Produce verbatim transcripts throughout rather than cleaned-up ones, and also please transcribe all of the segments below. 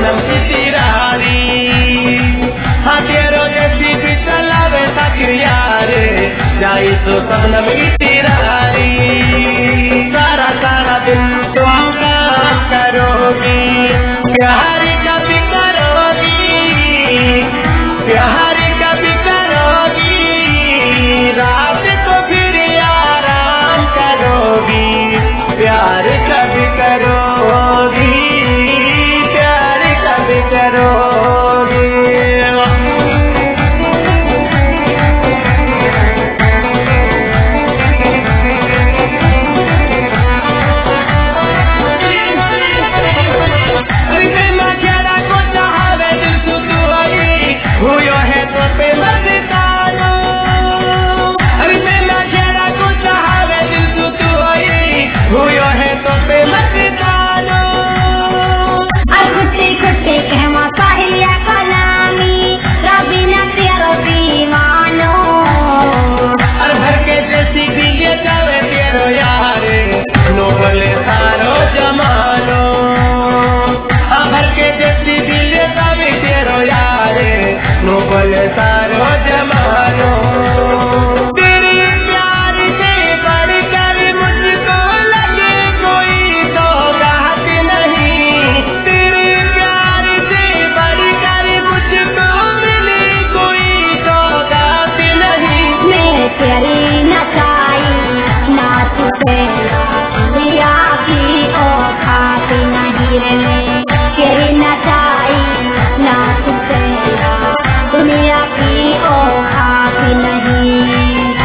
सनम की तिरारी। हाँ तेरो जैसी भी चलावे ताकि यार जाई तो सनम की तिरारी। सारा सारा दिन तुम काम करोगी, प्यार कभी करोगी, प्यार कभी करोगी, रात को फिर आराम करोगी, प्यार कभी करोगी, प्यार कभी करोगी। हुयो है तो पे मत डालो, अरे मैं खेड़ा को चाहवे दिल तू तू आई, हुयो है तो पे मत डालो। अगुटे गुटे कहवा काहिया कलामी, रबीना तेरो दीवानो। अरे भर के जैसी भी ये जावे तेरो यार, नो बोले सारो जमानो। हाँ भर के जैसी भी ये जावे तेरो यार, नो बोले सारो जमानो। तेरे प्यार से बढ़कर मुझको लगे कोई सौगात नहीं, तेरे प्यार से बढ़कर मुझको मिले कोई सौगात नहीं। मैं तेरी न चाही ना तुझे दिया की औकात नहीं रे, तेरी न चाही ना तुझे दुनिया की औकात नहीं।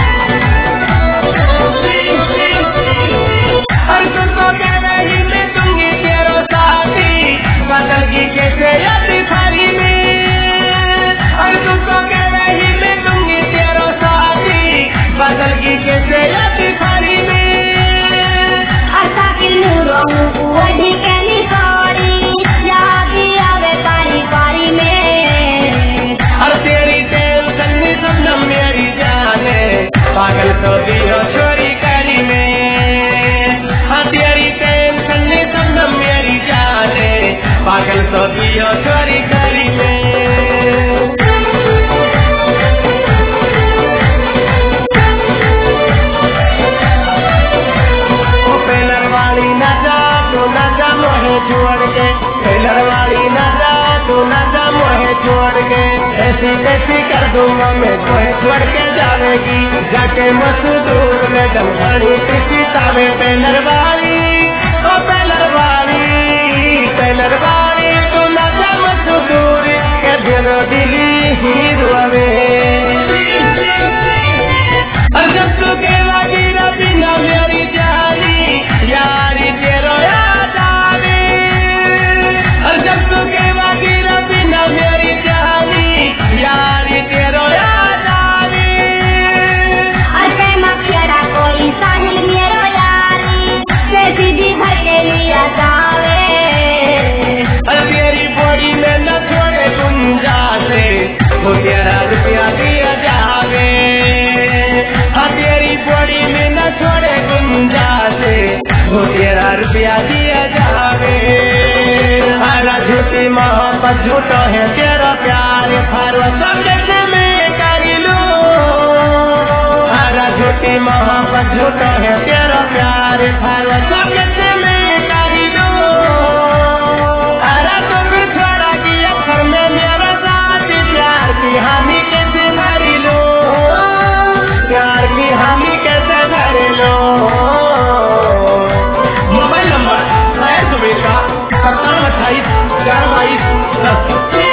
और तुमको कह रही मैं दूंगी तेरो साथी, बदलगी कैसे याद थारी में। और तुमको कह रही मैं दूंगी तेरो साथी, बदलगी कैसे याद थारी में। अच्छा किलूरो वही कहनी सारी, यादी आवे पारी पारी में। और तेरी टेंशन में सनम मेरी जाने, पागल तो दियो छोरी करी में। हाँ तेरी टेंशन में सनम मेरी जाने, पागल तो दियो छोरी करी में। टेलर वाली न जा तू न जा मोहे छोड़ के, टेलर वाली न जा तू न जा मोहे छोड़ के, ऐसी कैसी कर दूंगा मैं तोहे छोड़ के जावेगी, जाके मजदूर में डंगानी किसी तावे। टेलर वाली ओ टेलर वाली, टेलर वाली तू न जा मजदूर के दिलो दिली ही रुआवे। और जब तू केला गिरा बिना मेरी जानी, यारी तेरो याद आवे। और जब तू केला गिरा बिना मेरी जानी, यारी तेरो याद आवे। अरे मखेड़ा कोई साहिल मेरो यारी, कैसी भी भर के लिया जावे। और तेरी बॉडी में न छोड़े गुंजाइश, तो तेरा रुपया दिया जावे। हाँ तेरी बॉडी में न छोड़े गुंजाइश, तो तेरा रुपया दिया जावे। हरा झूठी मोहब्बत झूठो है तेरा प्यार, फारो सब्जेक्ट में कर लो। हरा झूठी मोहब्बत झूठो है तेरा प्यार, फारो सब्जेक्ट में कर लो। हरा तो फिर छोड़ा कि अक्सर में मेरा साथ, प्यार की हामी कैसे भर लो, प्यार की हामी कैसे भर लो। मोबाइल नंबर है सुबह का सत्तावन अट्ठाईस चार बाईस दस।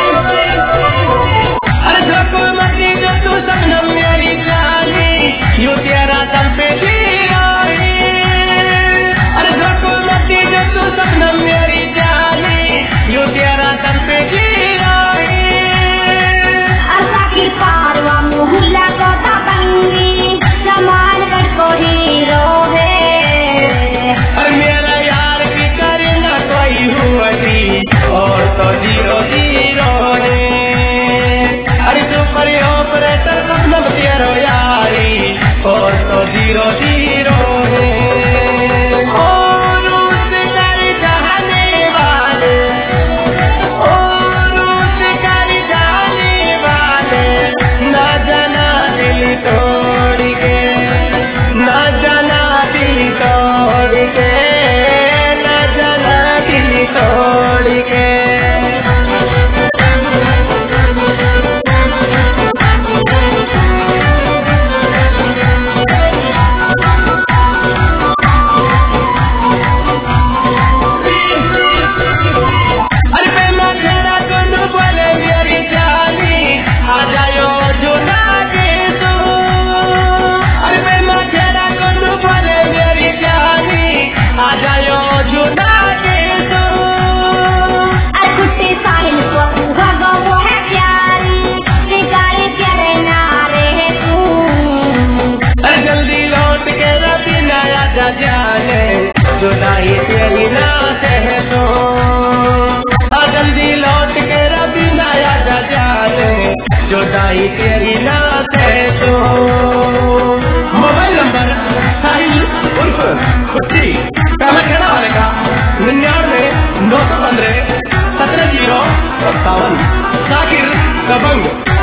अरे जो कोई मर्जी जो तू सपनम मेरी जानी, यूं तेरा दम पे जी आई। अरे जो कोई मर्जी जो तू सपनम मेरी जानी, यूं तेरा दम पे जी आई। असा की पारवा मुहल्ला को दबंगी, जमालगढ़ को हीरो है। और मेरा यार की करे ना कोई हुआ थी, और तो जीरो जीरो है। अरे सुपर ऑपरेटर सपनम तेरो यारी, और तो जीरो जीरो है। और उससे डर जाने वाले, ओ और सावन शाकिर दबंग।